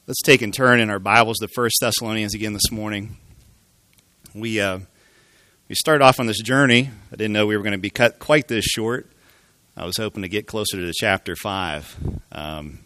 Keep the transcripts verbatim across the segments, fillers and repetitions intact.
Let's take and turn in our Bibles to First Thessalonians again this morning. We uh, we started off on this journey. I didn't know we were going to be cut quite this short. I was hoping to get closer to chapter five. Um,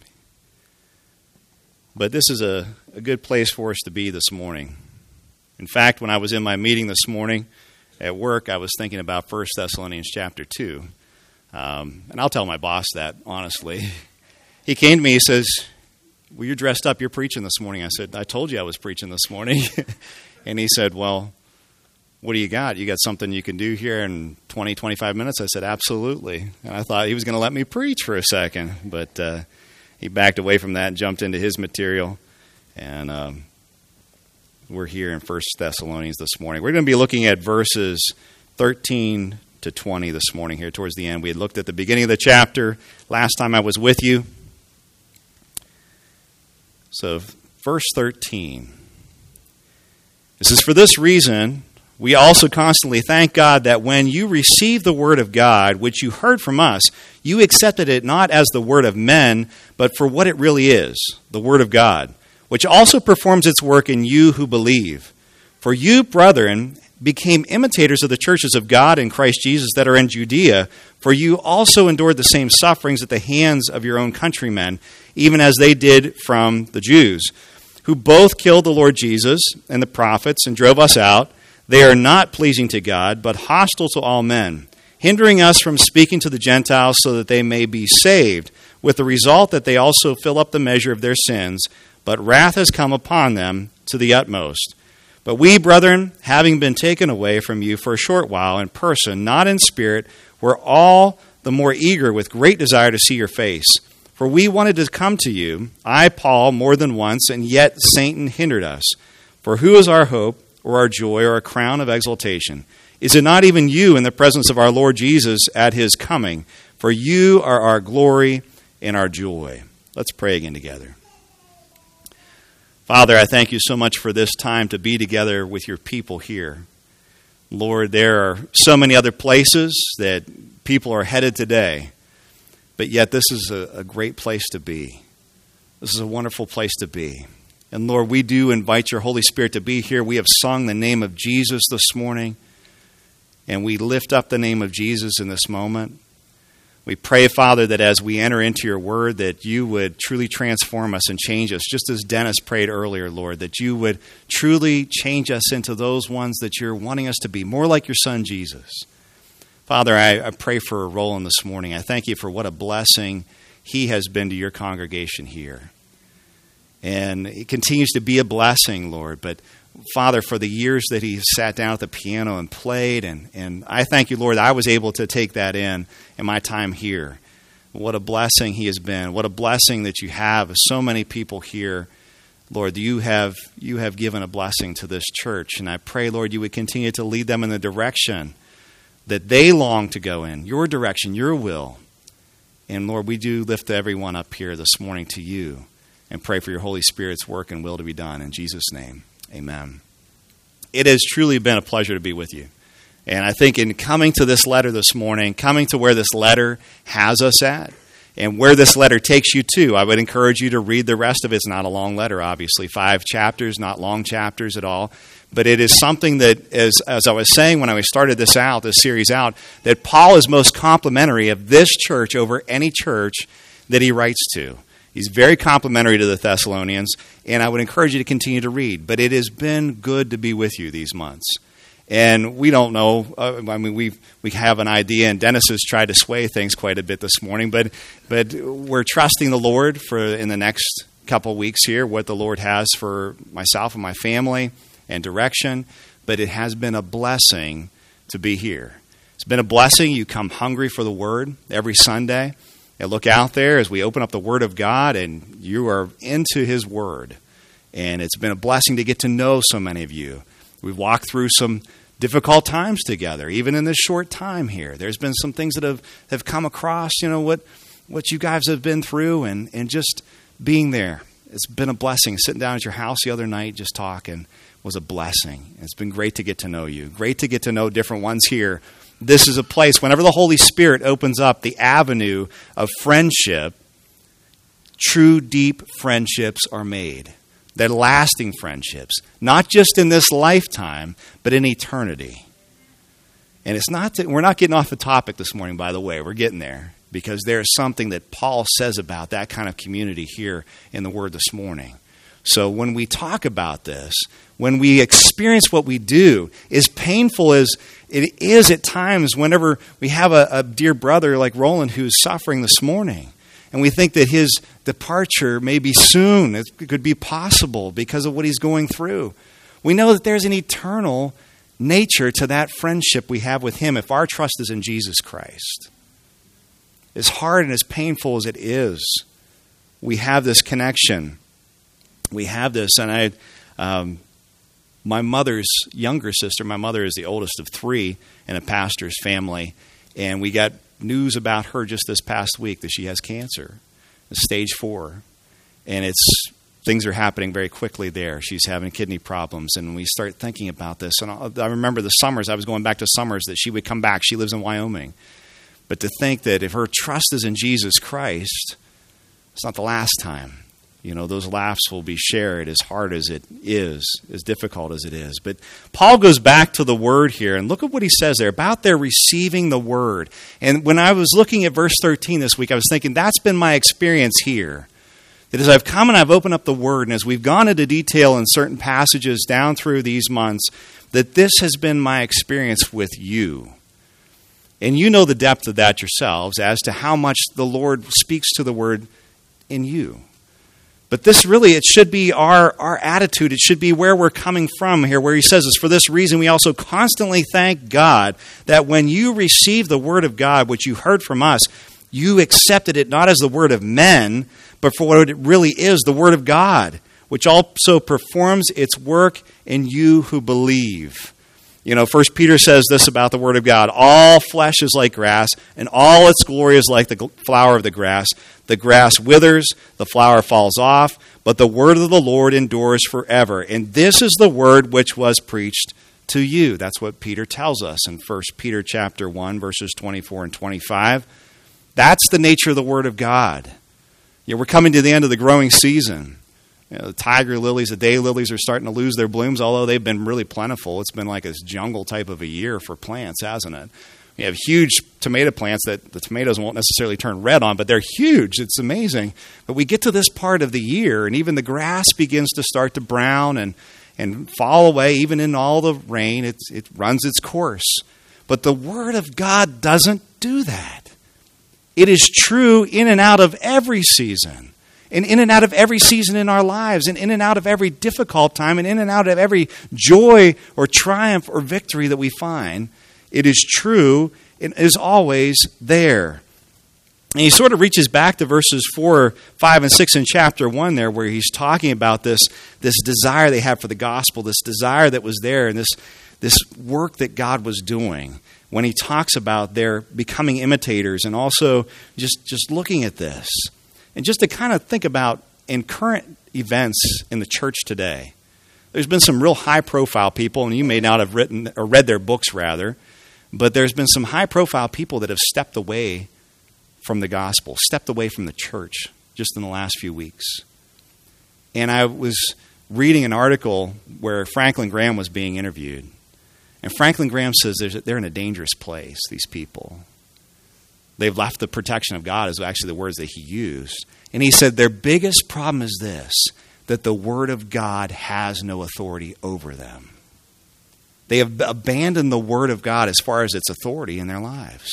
but this is a, a good place for us to be this morning. In fact, when I was in my meeting this morning at work, I was thinking about First Thessalonians chapter two. Um, and I'll tell my boss that, honestly. He came to me, he says, well, you're dressed up, you're preaching this morning. I said, I told you I was preaching this morning. And he said, well, what do you got? You got something you can do here in twenty, twenty-five minutes? I said, absolutely. And I thought he was going to let me preach for a second. But uh, he backed away from that and jumped into his material. And um, we're here in First Thessalonians this morning. We're going to be looking at verses thirteen to twenty this morning here towards the end. We had looked at the beginning of the chapter last time I was with you. So, verse thirteen. It says, for this reason, we also constantly thank God that when you received the word of God, which you heard from us, you accepted it not as the word of men, but for what it really is, the word of God, which also performs its work in you who believe. For you, brethren, became imitators of the churches of God in Christ Jesus that are in Judea, for you also endured the same sufferings at the hands of your own countrymen, even as they did from the Jews, who both killed the Lord Jesus and the prophets and drove us out. They are not pleasing to God, but hostile to all men, hindering us from speaking to the Gentiles so that they may be saved, with the result that they also fill up the measure of their sins, but wrath has come upon them to the utmost. But we, brethren, having been taken away from you for a short while in person, not in spirit, were all the more eager with great desire to see your face. For we wanted to come to you, I, Paul, more than once, and yet Satan hindered us. For who is our hope, or our joy, or a crown of exaltation? Is it not even you in the presence of our Lord Jesus at his coming? For you are our glory and our joy. Let's pray again together. Father, I thank you so much for this time to be together with your people here. Lord, there are so many other places that people are headed today, but yet this is a, a great place to be. This is a wonderful place to be. And Lord, we do invite your Holy Spirit to be here. We have sung the name of Jesus this morning, and we lift up the name of Jesus in this moment. We pray, Father, that as we enter into your word, that you would truly transform us and change us, just as Dennis prayed earlier, Lord, that you would truly change us into those ones that you're wanting us to be, more like your son, Jesus. Father, I, I pray for Roland this morning. I thank you for what a blessing he has been to your congregation here. And it continues to be a blessing, Lord, but Father, for the years that he sat down at the piano and played, and, and I thank you, Lord, that I was able to take that in in my time here. What a blessing he has been. What a blessing that you have. So many people here, Lord, you have you have given a blessing to this church. And I pray, Lord, you would continue to lead them in the direction that they long to go in, your direction, your will. And Lord, we do lift everyone up here this morning to you and pray for your Holy Spirit's work and will to be done. In Jesus' name. Amen. It has truly been a pleasure to be with you. And I think in coming to this letter this morning, coming to where this letter has us at, and where this letter takes you to, I would encourage you to read the rest of it. It's not a long letter, obviously. Five chapters, not long chapters at all. But it is something that, as, as I was saying when I started this out, this series out, that Paul is most complimentary of this church over any church that he writes to. He's very complimentary to the Thessalonians, and I would encourage you to continue to read. But it has been good to be with you these months. And we don't know, uh, I mean, we we have an idea, and Dennis has tried to sway things quite a bit this morning, but but we're trusting the Lord for in the next couple weeks here, what the Lord has for myself and my family and direction. But it has been a blessing to be here. It's been a blessing. You come hungry for the Word every Sunday. And look out there as we open up the Word of God, and you are into His Word. And it's been a blessing to get to know so many of you. We've walked through some difficult times together, even in this short time here. There's been some things that have, have come across, you know, what what you guys have been through, and, and just being there. It's been a blessing. Sitting down at your house the other night just talking was a blessing. It's been great to get to know you. Great to get to know different ones here. This is a place, whenever the Holy Spirit opens up the avenue of friendship, true, deep friendships are made. They're lasting friendships, not just in this lifetime, but in eternity. And it's not that, we're not getting off the topic this morning, by the way. We're getting there because there's something that Paul says about that kind of community here in the Word this morning. So when we talk about this, when we experience what we do, as painful as it is at times whenever we have a, a dear brother like Roland who's suffering this morning, and we think that his departure may be soon, it could be possible because of what he's going through, we know that there's an eternal nature to that friendship we have with him if our trust is in Jesus Christ. As hard and as painful as it is, we have this connection. We have this, and I, um, my mother's younger sister, my mother is the oldest of three in a pastor's family, and we got news about her just this past week that she has cancer, stage four, and it's things are happening very quickly there. She's having kidney problems, and we start thinking about this. And I remember the summers, I was going back to summers, that she would come back. She lives in Wyoming. But to think that if her trust is in Jesus Christ, it's not the last time. You know, those laughs will be shared as hard as it is, as difficult as it is. But Paul goes back to the word here, and look at what he says there about their receiving the word. And when I was looking at verse thirteen this week, I was thinking that's been my experience here. That as I've come and I've opened up the word, and as we've gone into detail in certain passages down through these months, that this has been my experience with you. And you know the depth of that yourselves as to how much the Lord speaks to the word in you. But this really, it should be our, our attitude. It should be where we're coming from here, where he says this. For this reason, we also constantly thank God that when you received the word of God, which you heard from us, you accepted it not as the word of men, but for what it really is, the word of God, which also performs its work in you who believe. You know, First Peter says this about the word of God. All flesh is like grass, and all its glory is like the flower of the grass. The grass withers, the flower falls off, but the word of the Lord endures forever. And this is the word which was preached to you. That's what Peter tells us in First Peter chapter one, verses twenty-four and twenty-five. That's the nature of the word of God. Yeah, we're coming to the end of the growing season. You know, the tiger lilies, the day lilies are starting to lose their blooms, although they've been really plentiful. It's been like a jungle type of a year for plants, hasn't it? We have huge tomato plants that the tomatoes won't necessarily turn red on, but they're huge. It's amazing. But we get to this part of the year, and even the grass begins to start to brown and, and fall away. Even in all the rain, it, it runs its course. But the Word of God doesn't do that. It is true in and out of every season. And in and out of every season in our lives, and in and out of every difficult time, and in and out of every joy or triumph or victory that we find, it is true and is always there. And he sort of reaches back to verses four, five, and six in chapter one there, where he's talking about this, this desire they have for the gospel, this desire that was there, and this, this work that God was doing when he talks about their becoming imitators, and also just, just looking at this. And just to kind of think about in current events in the church today, there's been some real high-profile people, and you may not have written or read their books, rather, but there's been some high-profile people that have stepped away from the gospel, stepped away from the church just in the last few weeks. And I was reading an article where Franklin Graham was being interviewed. And Franklin Graham says they're in a dangerous place, these people. They've left the protection of God is actually the words that he used. And he said their biggest problem is this, that the Word of God has no authority over them. They have abandoned the Word of God as far as its authority in their lives.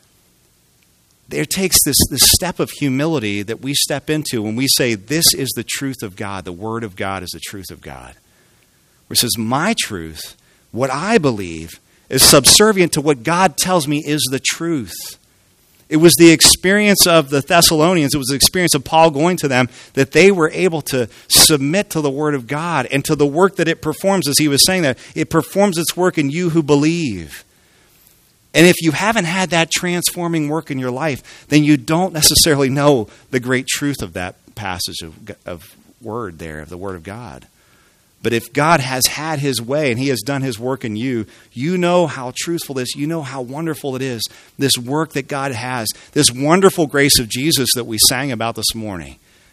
It takes this, this step of humility that we step into when we say, this is the truth of God. The Word of God is the truth of God. Where it says, my truth, what I believe, is subservient to what God tells me is the truth. It was the experience of the Thessalonians, it was the experience of Paul going to them, that they were able to submit to the Word of God and to the work that it performs, as he was saying that. It performs its work in you who believe. And if you haven't had that transforming work in your life, then you don't necessarily know the great truth of that passage of, of word there, of the Word of God. But if God has had his way and he has done his work in you, you know how truthful this, you know how wonderful it is, this work that God has, this wonderful grace of Jesus that we sang about this morning,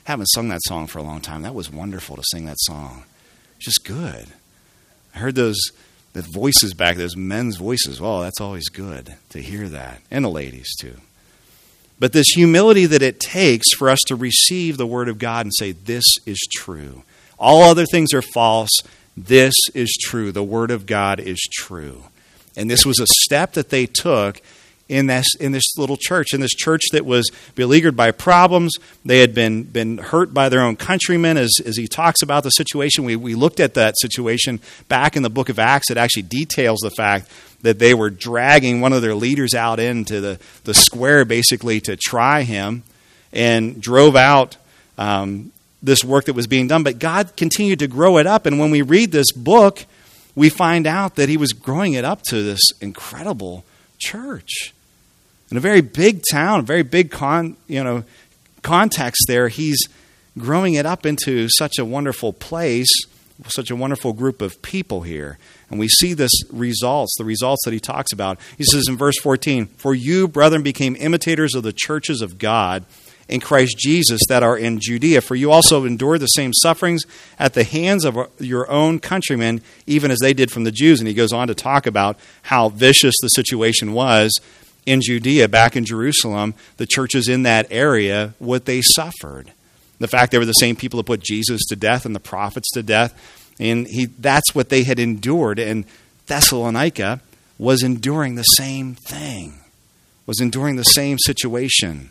haven't sung that song for a long time. That was wonderful to sing that song. Just good. I heard those the voices back, those men's voices. Oh, that's always good to hear that. And the ladies too. But this humility that it takes for us to receive the Word of God and say, this is true. All other things are false. This is true. The Word of God is true. And this was a step that they took in this in this little church, in this church that was beleaguered by problems. They had been been hurt by their own countrymen, as, as he talks about the situation. We, we looked at that situation back in the book of Acts. It actually details the fact that they were dragging one of their leaders out into the, the square, basically, to try him, and drove out um, this work that was being done. But God continued to grow it up, and when we read this book, we find out that he was growing it up to this incredible church. In a very big town, a very big con, you know, context there, he's growing it up into such a wonderful place, such a wonderful group of people here. And we see this results, the results that he talks about. He says in verse fourteen, "For you, brethren, became imitators of the churches of God in Christ Jesus that are in Judea. For you also endured the same sufferings at the hands of your own countrymen, even as they did from the Jews." And he goes on to talk about how vicious the situation was in Judea, back in Jerusalem, the churches in that area, what they suffered. The fact they were the same people that put Jesus to death and the prophets to death. And he that's what they had endured. And Thessalonica was enduring the same thing, was enduring the same situation.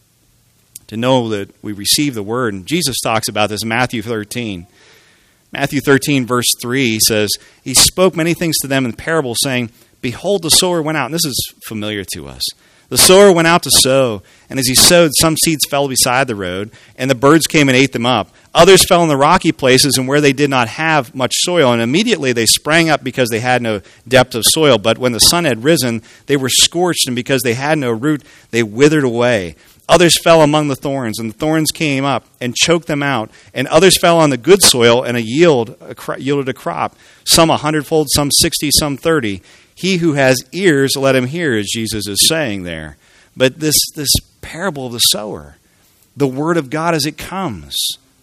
To know that we receive the word. And Jesus talks about this in Matthew thirteen. Matthew thirteen, verse three says, "He spoke many things to them in parables, saying, Behold, the sower went out." And this is familiar to us. "The sower went out to sow, and as he sowed, some seeds fell beside the road, and the birds came and ate them up. Others fell in the rocky places, and where they did not have much soil, and immediately they sprang up because they had no depth of soil. But when the sun had risen, they were scorched, and because they had no root, they withered away. Others fell among the thorns, and the thorns came up and choked them out. And others fell on the good soil, and a yield a cro- yielded a crop, some a hundredfold, some sixty, some thirty. He who has ears, let him hear," as Jesus is saying there. But this, this parable of the sower, the word of God as it comes.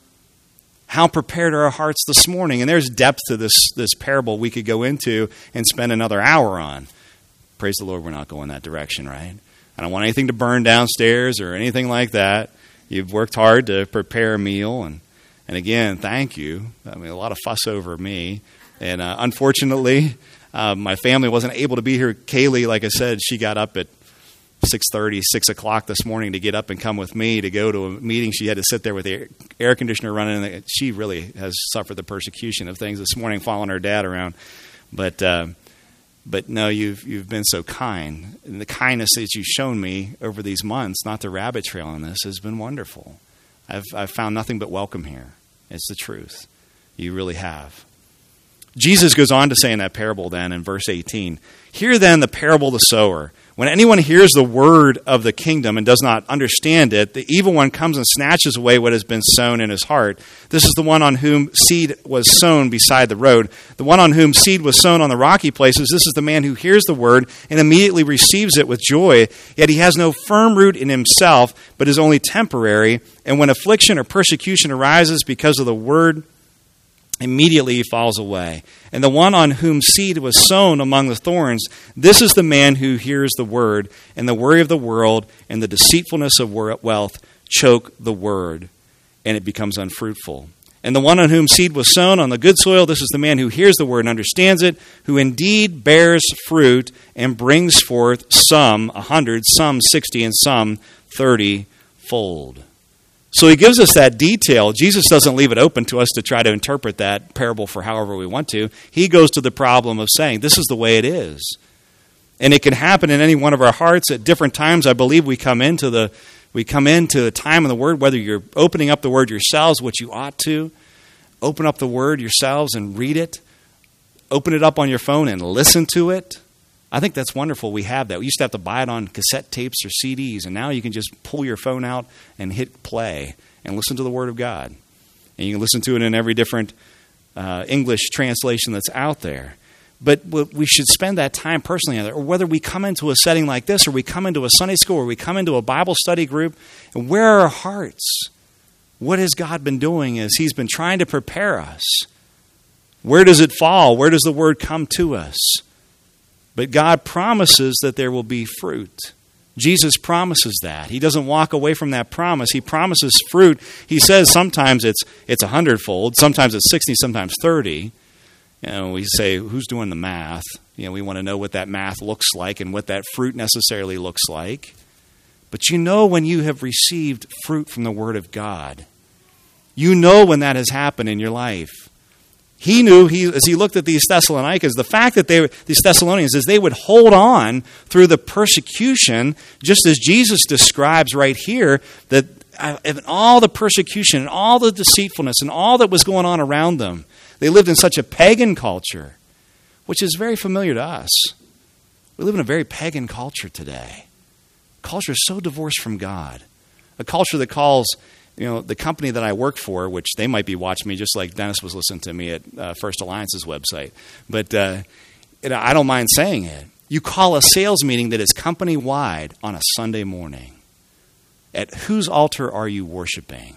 How prepared are our hearts this morning? And there's depth to this, this parable we could go into and spend another hour on. Praise the Lord, we're not going that direction, right? I don't want anything to burn downstairs or anything like that. You've worked hard to prepare a meal. And, and again, thank you. I mean, a lot of fuss over me. And uh, unfortunately, uh, my family wasn't able to be here. Kaylee, like I said, she got up at six thirty, six o'clock this morning to get up and come with me to go to a meeting. She had to sit there with the air conditioner running. She really has suffered the persecution of things this morning, following her dad around. But uh, but no, you've you've been so kind. And the kindness that you've shown me over these months, not to rabbit trail on this, has been wonderful. I've I've found nothing but welcome here. It's the truth. You really have. Jesus goes on to say in that parable then in verse eighteen, "Hear then the parable of the sower. When anyone hears the word of the kingdom and does not understand it, the evil one comes and snatches away what has been sown in his heart. This is the one on whom seed was sown beside the road. The one on whom seed was sown on the rocky places, this is the man who hears the word and immediately receives it with joy. Yet he has no firm root in himself, but is only temporary. And when affliction or persecution arises because of the word, immediately he falls away. And the one on whom seed was sown among the thorns, this is the man who hears the word, and the worry of the world and the deceitfulness of wealth choke the word, and it becomes unfruitful. And the one on whom seed was sown on the good soil, this is the man who hears the word and understands it, who indeed bears fruit and brings forth some a hundred, some sixty, and some thirty-fold." So he gives us that detail. Jesus doesn't leave it open to us to try to interpret that parable for however we want to. He goes to the problem of saying, this is the way it is. And it can happen in any one of our hearts at different times. I believe we come into the we come into a time in the Word, whether you're opening up the Word yourselves, which you ought to. Open up the Word yourselves and read it. Open it up on your phone and listen to it. I think that's wonderful we have that. We used to have to buy it on cassette tapes or C Ds, and now you can just pull your phone out and hit play and listen to the Word of God. And you can listen to it in every different uh, English translation that's out there. But we should spend that time personally on it, or whether we come into a setting like this, or we come into a Sunday school, or we come into a Bible study group, and where are our hearts? what has God been doing is he's been trying to prepare us. Where does it fall? Where does the word come to us? But God promises that there will be fruit. Jesus promises that. He doesn't walk away from that promise. He promises fruit. He says sometimes it's it's a hundredfold, sometimes it's sixty, sometimes thirty. You know, we say, who's doing the math? You know, we want to know what that math looks like and what that fruit necessarily looks like. But you know when you have received fruit from the Word of God. You know when that has happened in your life. He knew, he, as he looked at these Thessalonians, the fact that they, these Thessalonians, is they would hold on through the persecution, just as Jesus describes right here, that in all the persecution and all the deceitfulness and all that was going on around them, they lived in such a pagan culture, which is very familiar to us. We live in a very pagan culture today. A culture so divorced from God. A culture that calls, you know, the company that I work for, which they might be watching me just like Dennis was listening to me at uh, First Alliance's website. But uh, it, I don't mind saying it. You call a sales meeting that is company-wide on a Sunday morning. At whose altar are you worshiping?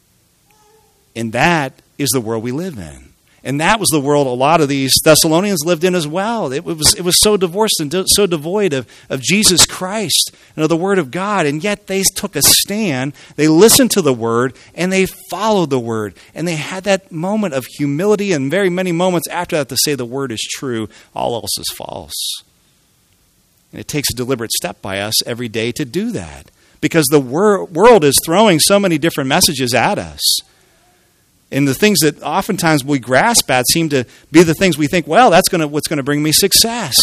And that is the world we live in. And that was the world a lot of these Thessalonians lived in as well. It was it was so divorced and so devoid of, of Jesus Christ and of the Word of God. And yet they took a stand. They listened to the Word and they followed the Word. And they had that moment of humility and very many moments after that to say the Word is true, all else is false. And it takes a deliberate step by us every day to do that. Because the wor- world is throwing so many different messages at us. And the things that oftentimes we grasp at seem to be the things we think, well, that's going to what's going to bring me success.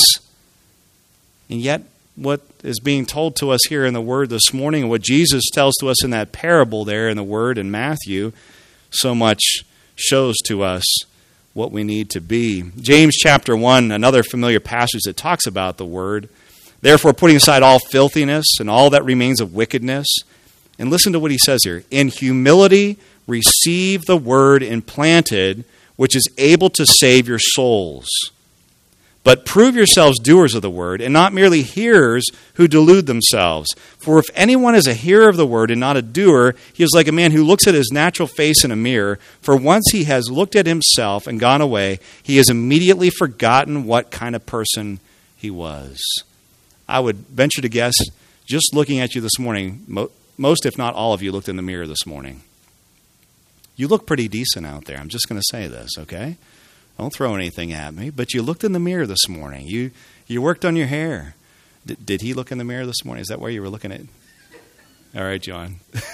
And yet, what is being told to us here in the Word this morning, and what Jesus tells to us in that parable there in the Word in Matthew, so much shows to us what we need to be. James chapter one, another familiar passage that talks about the Word. Therefore, putting aside all filthiness and all that remains of wickedness. And listen to what he says here. In humility, receive the word implanted, which is able to save your souls. But prove yourselves doers of the word, and not merely hearers who delude themselves. For if anyone is a hearer of the word and not a doer, he is like a man who looks at his natural face in a mirror. For once he has looked at himself and gone away, he has immediately forgotten what kind of person he was. I would venture to guess, just looking at you this morning, most if not all of you looked in the mirror this morning. You look pretty decent out there. I'm just going to say this, okay? Don't throw anything at me. But you looked in the mirror this morning. You you worked on your hair. D- did he look in the mirror this morning? Is that where you were looking at? All right, John.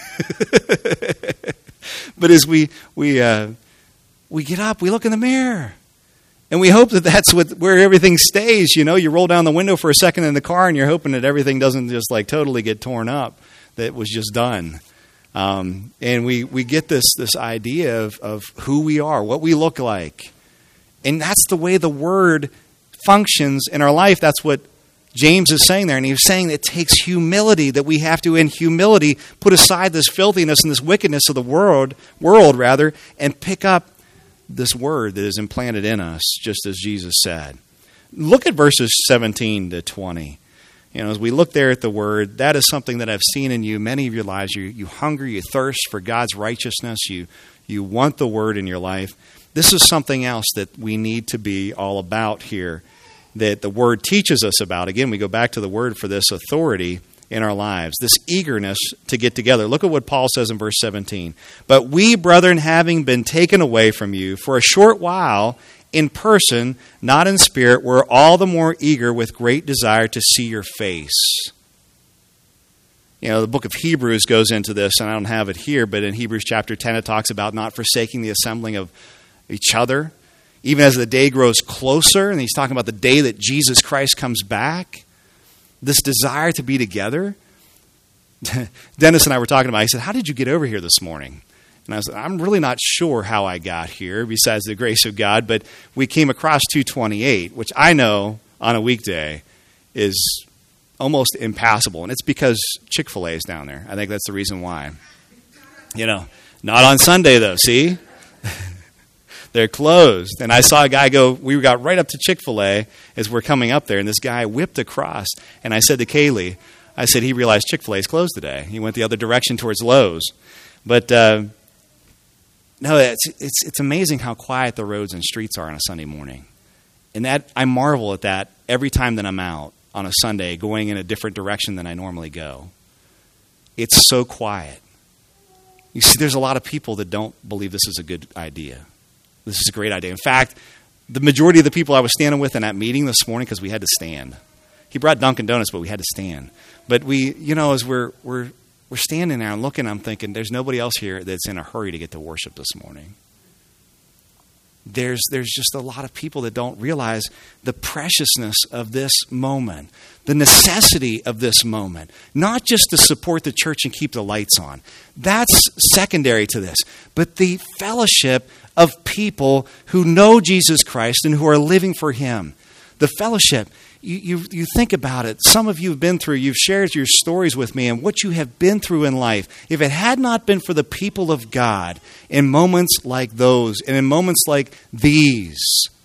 But as we we uh, we get up, we look in the mirror. And we hope that that's what, where everything stays. You know, you roll down the window for a second in the car and you're hoping that everything doesn't just like totally get torn up, that it was just done. Um, and we, we get this this idea of, of who we are, what we look like. And that's the way the Word functions in our life. That's what James is saying there. And he's saying it takes humility, that we have to, in humility, put aside this filthiness and this wickedness of the world, world rather, and pick up this Word that is implanted in us, just as Jesus said. Look at verses seventeen to twenty. You know, as we look there at the Word, that is something that I've seen in you many of your lives. You, you hunger, you thirst for God's righteousness. You, you want the Word in your life. This is something else that we need to be all about here, that the Word teaches us about. Again, we go back to the Word for this authority in our lives, this eagerness to get together. Look at what Paul says in verse seventeen. But we, brethren, having been taken away from you for a short while, in person, not in spirit, we're all the more eager with great desire to see your face. You know, the book of Hebrews goes into this, and I don't have it here, but in Hebrews chapter ten, it talks about not forsaking the assembling of each other, even as the day grows closer, and he's talking about the day that Jesus Christ comes back. This desire to be together. Dennis and I were talking about it. He said, how did you get over here this morning? And I was I'm really not sure how I got here, besides the grace of God, but we came across two twenty-eight, which I know on a weekday is almost impassable. And it's because Chick-fil-A is down there. I think that's the reason why. You know, not on Sunday, though, see? They're closed. And I saw a guy go, we got right up to Chick-fil-A as we're coming up there, and this guy whipped across. And I said to Kaylee, I said, he realized Chick-fil-A is closed today. He went the other direction towards Lowe's. But uh, no, it's, it's, it's amazing how quiet the roads and streets are on a Sunday morning. And that I marvel at that every time that I'm out on a Sunday going in a different direction than I normally go. It's so quiet. You see, there's a lot of people that don't believe this is a good idea. This is a great idea. In fact, the majority of the people I was standing with in that meeting this morning, because we had to stand. He brought Dunkin' Donuts, but we had to stand. But we, you know, as we're we're we're standing there and looking, I'm thinking, there's nobody else here that's in a hurry to get to worship this morning. There's there's just a lot of people that don't realize the preciousness of this moment, the necessity of this moment, not just to support the church and keep the lights on. That's secondary to this, but the fellowship of people who know Jesus Christ and who are living for Him. The fellowship, you, you, you think about it. Some of you have been through, you've shared your stories with me and what you have been through in life. If it had not been for the people of God in moments like those and in moments like these,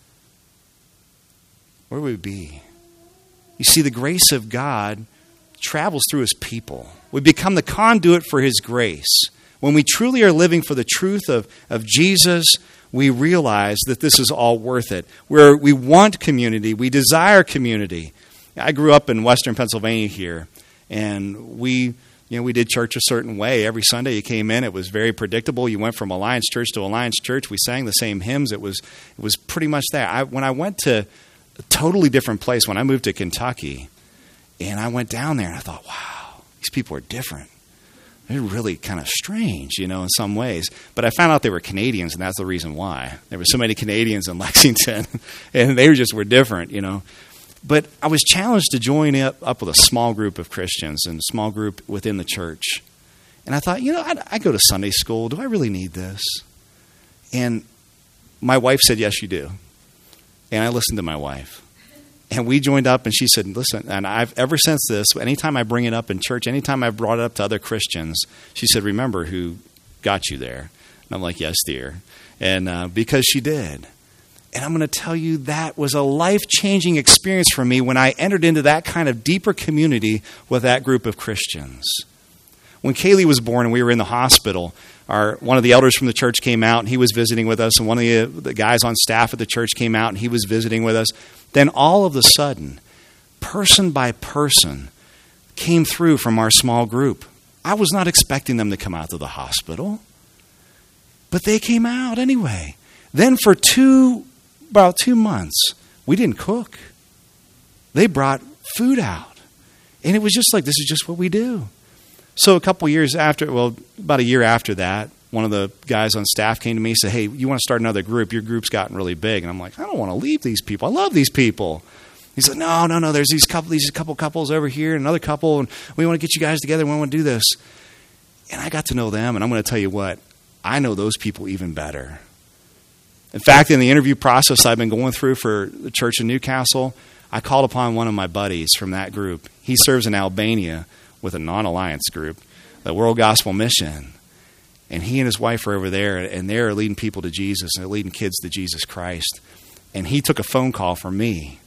where would we be? You see, the grace of God travels through His people. We become the conduit for His grace. When we truly are living for the truth of, of Jesus, we realize that this is all worth it. We're, we want community. We desire community. I grew up in Western Pennsylvania here, and we, you know, we did church a certain way. Every Sunday you came in, it was very predictable. You went from Alliance Church to Alliance Church. We sang the same hymns. It was, it was pretty much that. I, when I went to a totally different place, when I moved to Kentucky, and I went down there, and I thought, wow, these people are different. They're really kind of strange, you know, in some ways. But I found out they were Canadians, and that's the reason why. There were so many Canadians in Lexington, and they just were different, you know. But I was challenged to join up, up with a small group of Christians and a small group within the church. And I thought, you know, I, I go to Sunday school. Do I really need this? And my wife said, yes, you do. And I listened to my wife. And we joined up, and she said, listen, and I've ever since this, anytime I bring it up in church, anytime I've brought it up to other Christians, she said, remember who got you there. And I'm like, yes, dear. And uh, because she did. And I'm going to tell you, that was a life-changing experience for me when I entered into that kind of deeper community with that group of Christians. When Kaylee was born and we were in the hospital, our one of the elders from the church came out, and he was visiting with us, and one of the, the guys on staff at the church came out, and he was visiting with us. Then all of a sudden, person by person came through from our small group. I was not expecting them to come out to the hospital, but they came out anyway. Then for two, about two months, we didn't cook. They brought food out. And it was just like, this is just what we do. So a couple years after, well, about a year after that, one of the guys on staff came to me and said, hey, you want to start another group? Your group's gotten really big. And I'm like, I don't want to leave these people. I love these people. He said, no, no, no, there's these couple, these couple couples over here, and another couple, and we want to get you guys together. We want to do this. And I got to know them, and I'm going to tell you what, I know those people even better. In fact, in the interview process I've been going through for the church in Newcastle, I called upon one of my buddies from that group. He serves in Albania with a non-alliance group, the World Gospel Mission. And he and his wife are over there, and they're leading people to Jesus, and they're leading kids to Jesus Christ. And he took a phone call from me.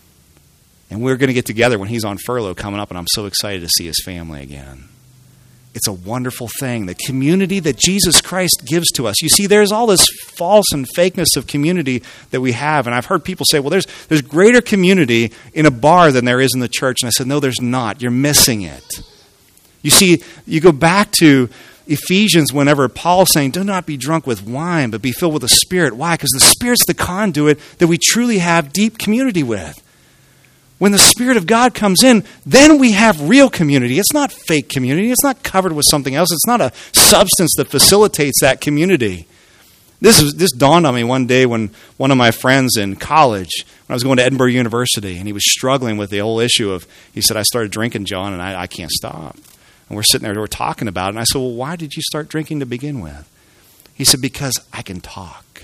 And we're going to get together when he's on furlough coming up, and I'm so excited to see his family again. It's a wonderful thing, the community that Jesus Christ gives to us. You see, there's all this false and fakeness of community that we have. And I've heard people say, well, there's there's greater community in a bar than there is in the church. And I said, no, there's not. You're missing it. You see, you go back to Ephesians whenever Paul's saying, do not be drunk with wine, but be filled with the Spirit. Why? Because the Spirit's the conduit that we truly have deep community with. When the Spirit of God comes in, then we have real community. It's not fake community. It's not covered with something else. It's not a substance that facilitates that community. This is this dawned on me one day when one of my friends in college, when I was going to Edinburgh University, and he was struggling with the whole issue of, he said, I started drinking, John, and I, I can't stop. And we're sitting there, we're talking about it, and I said, well, why did you start drinking to begin with? He said, because I can talk.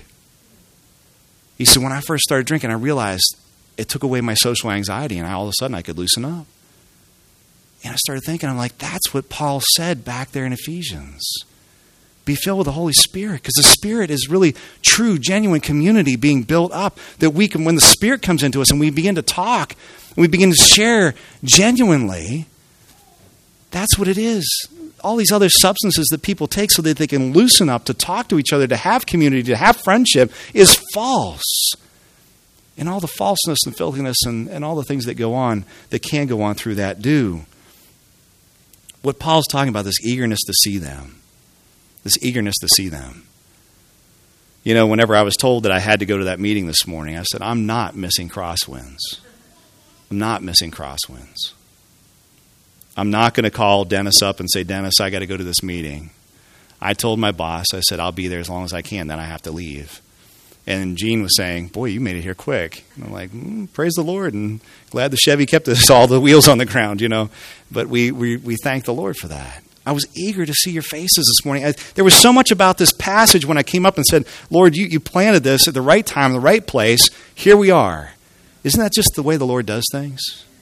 He said, when I first started drinking, I realized it took away my social anxiety, and all of a sudden I could loosen up. And I started thinking, I'm like, that's what Paul said back there in Ephesians. Be filled with the Holy Spirit, because the Spirit is really true, genuine community being built up, that we can, when the Spirit comes into us and we begin to talk, and we begin to share genuinely, that's what it is. all these other substances that people take so that they can loosen up, to talk to each other, to have community, to have friendship, is false. And all the falseness and filthiness and, and all the things that go on, that can go on through that, do. What Paul's talking about, this eagerness to see them. This eagerness to see them. You know, whenever I was told that I had to go to that meeting this morning, I said, I'm not missing Crosswinds. I'm not missing Crosswinds. I'm not going to call Dennis up and say, Dennis, I got to go to this meeting. I told my boss, I said, I'll be there as long as I can, then I have to leave. And Gene was saying, boy, you made it here quick. And I'm like, mm, praise the Lord, and glad the Chevy kept us all the wheels on the ground, you know. But we, we, we thank the Lord for that. I was eager to see your faces this morning. I, there was so much about this passage when I came up and said, Lord, you, you planted this at the right time, the right place. Here we are. Isn't that just the way the Lord does things?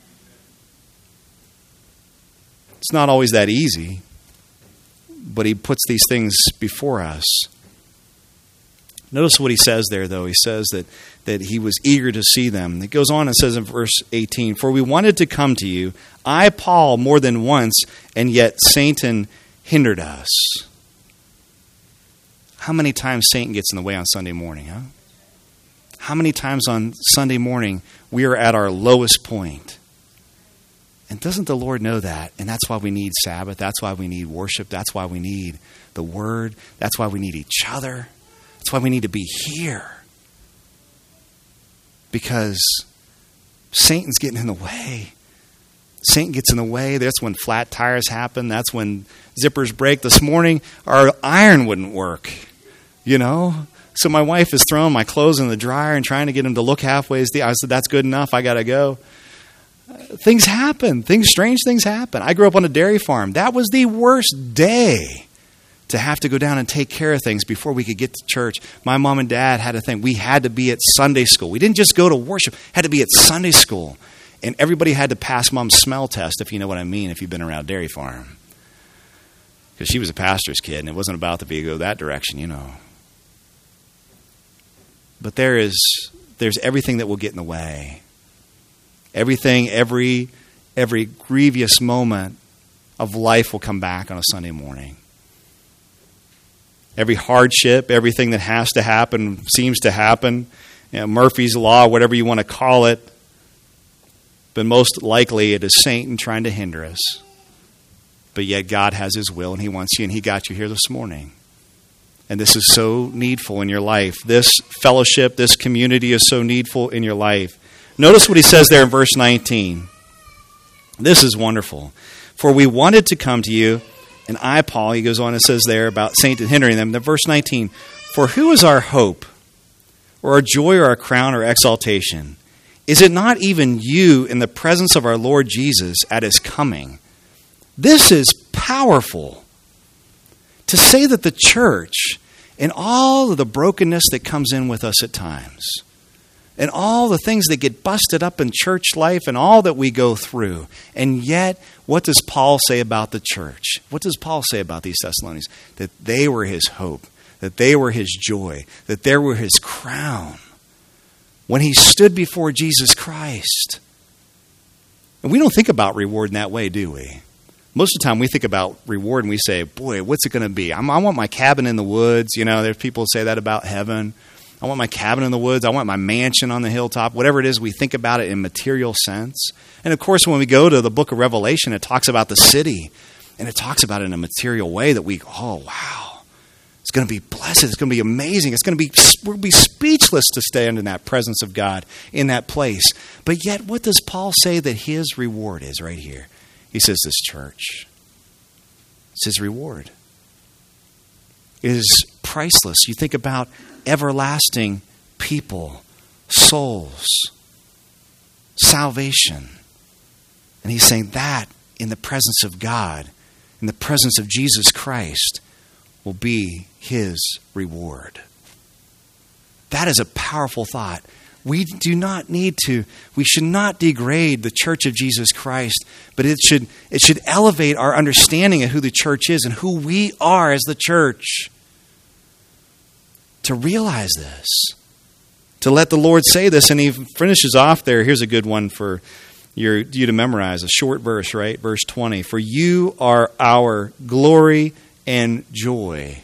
It's not always that easy, but he puts these things before us. Notice what he says there, though. He says that, that he was eager to see them. It goes on and says in verse eighteen, for we wanted to come to you, I, Paul, more than once, and yet Satan hindered us. How many times Satan gets in the way on Sunday morning, huh? How many times on Sunday morning we are at our lowest point? And doesn't the Lord know that? And that's why we need Sabbath. That's why we need worship. That's why we need the Word. That's why we need each other. That's why we need to be here. Because Satan's getting in the way. Satan gets in the way. That's when flat tires happen. That's when zippers break. This morning, our iron wouldn't work. You know? So my wife is throwing my clothes in the dryer and trying to get them to look halfway. I said, that's good enough. I got to go. Things happen. Things, strange things happen. I grew up on a dairy farm. That was the worst day to have to go down and take care of things before we could get to church. My mom and dad had a thing. We had to be at Sunday school. We didn't just go to worship. Had to be at Sunday school. And everybody had to pass mom's smell test, if you know what I mean, if you've been around a dairy farm. Because she was a pastor's kid, and it wasn't about to be go that direction, you know. But there is, there's everything that will get in the way. Everything, every, every grievous moment of life will come back on a Sunday morning. Every hardship, everything that has to happen, seems to happen. You know, Murphy's Law, whatever you want to call it. But most likely it is Satan trying to hinder us. But yet God has his will, and he wants you, and he got you here this morning. And this is so needful in your life. This fellowship, this community is so needful in your life. Notice what he says there in verse nineteen. This is wonderful. For we wanted to come to you, and I, Paul, he goes on and says there about Satan hindering them. Then verse nineteen, for who is our hope, or our joy, or our crown, or exaltation? Is it not even you in the presence of our Lord Jesus at his coming? This is powerful. To say that the church, in all of the brokenness that comes in with us at times, and all the things that get busted up in church life and all that we go through. And yet, what does Paul say about the church? What does Paul say about these Thessalonians? That they were his hope, that they were his joy, that they were his crown when he stood before Jesus Christ. And we don't think about reward in that way, do we? Most of the time we think about reward and we say, boy, what's it going to be? I'm, I want my cabin in the woods. You know, there's people who say that about heaven. I want my cabin in the woods. I want my mansion on the hilltop. Whatever it is, we think about it in material sense. And of course, when we go to the book of Revelation, it talks about the city. And it talks about it in a material way that we, oh, wow. It's going to be blessed. It's going to be amazing. It's going to be, we'll be speechless to stand in that presence of God in that place. But yet, what does Paul say that his reward is right here? He says this church. It's his reward. It is priceless. You think about everlasting people, souls, salvation. And he's saying that in the presence of God, in the presence of Jesus Christ, will be his reward. That is a powerful thought. We do not need to, we should not degrade the church of Jesus Christ, but it should, it should elevate our understanding of who the church is and who we are as the church. To realize this, to let the Lord say this. And he finishes off there. Here's a good one for you're, you to memorize a short verse, right? Verse twenty. For you are our glory and joy.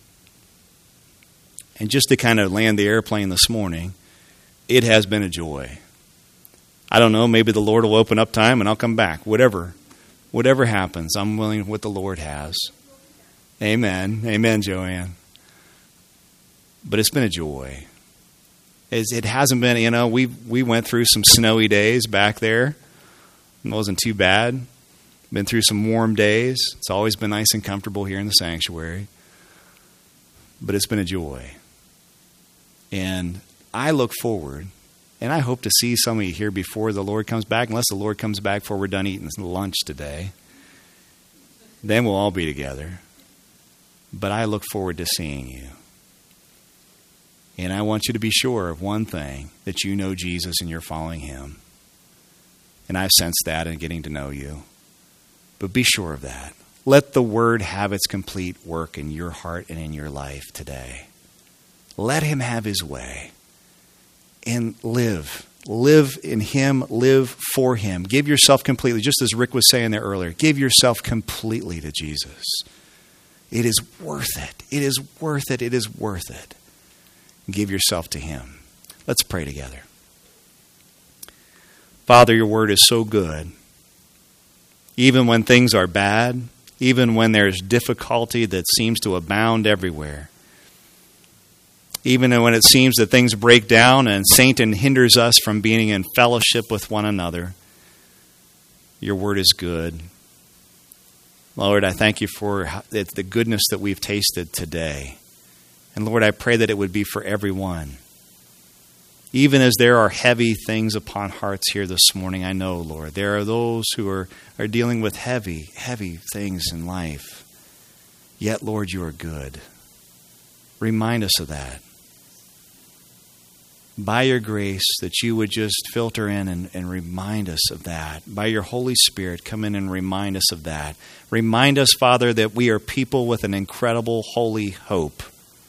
And just to kind of land the airplane this morning, it has been a joy. I don't know, maybe the Lord will open up time and I'll come back. Whatever. Whatever happens, I'm willing with what the Lord has. Amen. Amen, Joanne. But it's been a joy. It's, it hasn't been, you know, we we went through some snowy days back there. It wasn't too bad. Been through some warm days. It's always been nice and comfortable here in the sanctuary. But it's been a joy. And I look forward, and I hope to see some of you here before the Lord comes back, unless the Lord comes back before we're done eating lunch today. Then we'll all be together. But I look forward to seeing you. And I want you to be sure of one thing, that you know Jesus and you're following him. And I've sensed that in getting to know you. But be sure of that. Let the word have its complete work in your heart and in your life today. Let him have his way. And live. Live in him. Live for him. Give yourself completely. Just as Rick was saying there earlier, give yourself completely to Jesus. It is worth it. It is worth it. It is worth it. Give yourself to him. Let's pray together. Father, your word is so good. Even when things are bad, even when there's difficulty that seems to abound everywhere, even when it seems that things break down and Satan hinders us from being in fellowship with one another, your word is good. Lord, I thank you for the goodness that we've tasted today. And Lord, I pray that it would be for everyone. Even as there are heavy things upon hearts here this morning, I know, Lord, there are those who are, are dealing with heavy, heavy things in life. Yet, Lord, you are good. Remind us of that. By your grace, that you would just filter in and, and remind us of that. By your Holy Spirit, come in and remind us of that. Remind us, Father, that we are people with an incredible, holy hope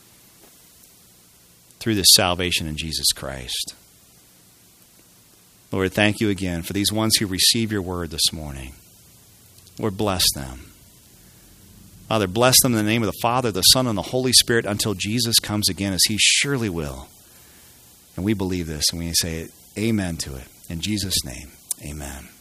through this salvation in Jesus Christ. Lord, thank you again for these ones who receive your word this morning. Lord, bless them. Father, bless them in the name of the Father, the Son, and the Holy Spirit until Jesus comes again, as he surely will. And we believe this, and we say amen to it. In Jesus' name, amen.